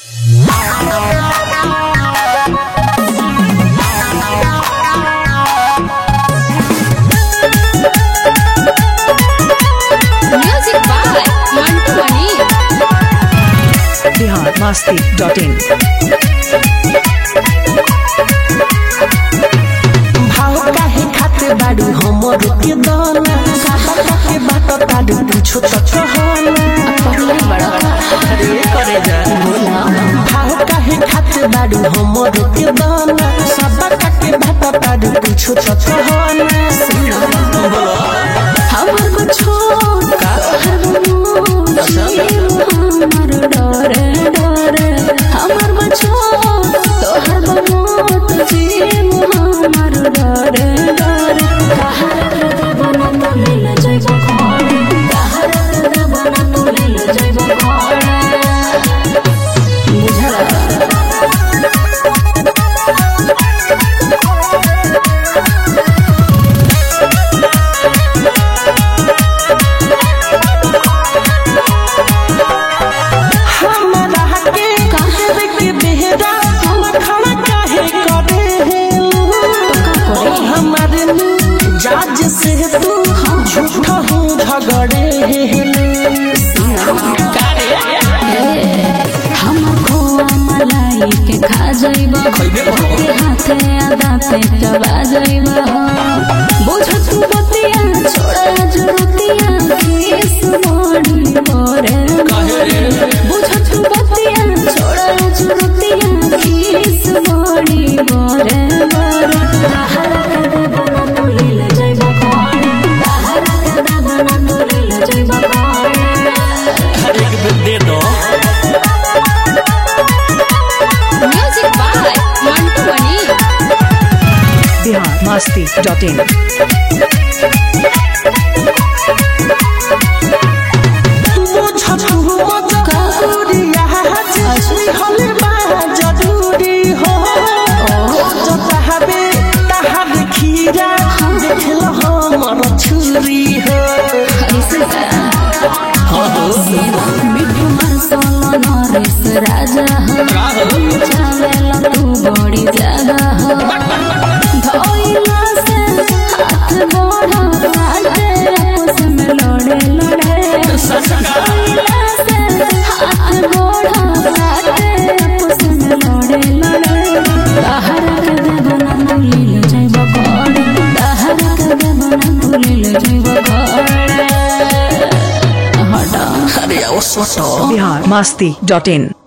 biharmasti.in भाव काहे खाते बाड़ू हमर के दाना साबा के बाट ताड़ू पूछो त कहना अरे करे जा भाव काहे खाते बाड़ू हमर के दाना साबा के बाट ताड़ू पूछो त कहना हमर को छोड़ हमर डरे डरे हमर बचो तोहर बमोट जीव हमर डरे डरे कहर बना तो मिल जाइबो खोड़े कहर बना तो मिल जाइबो खोड़े बुझला जाज से तू झूठा हूँ झगड़े हम खोआ मलाई के खा जाइबा हाथे आधा पे चबा जाइबा बुझ तू बतिया छोड़ा जरूरतिया केस मोड़ी मोरे बुझ तू बतिया छोड़ा जरूरतिया केस मोड़ी मोरे मोरे biharmasti.in छुरी हो मिठू मसाला नरेश राजा हो चावेला तू बड़ी ज्यादा हो धोइला से हाथ बढ़ा काटे आपस में लड़े लड़े धोइला से हाथ बढ़ा काटे आपस में लड़े लड़े बाहर के देवना नील जाइबा कोड़े बाहर के देवना नील जाइबा कोड़े हटा अरे ओ सोटो biharmasti.in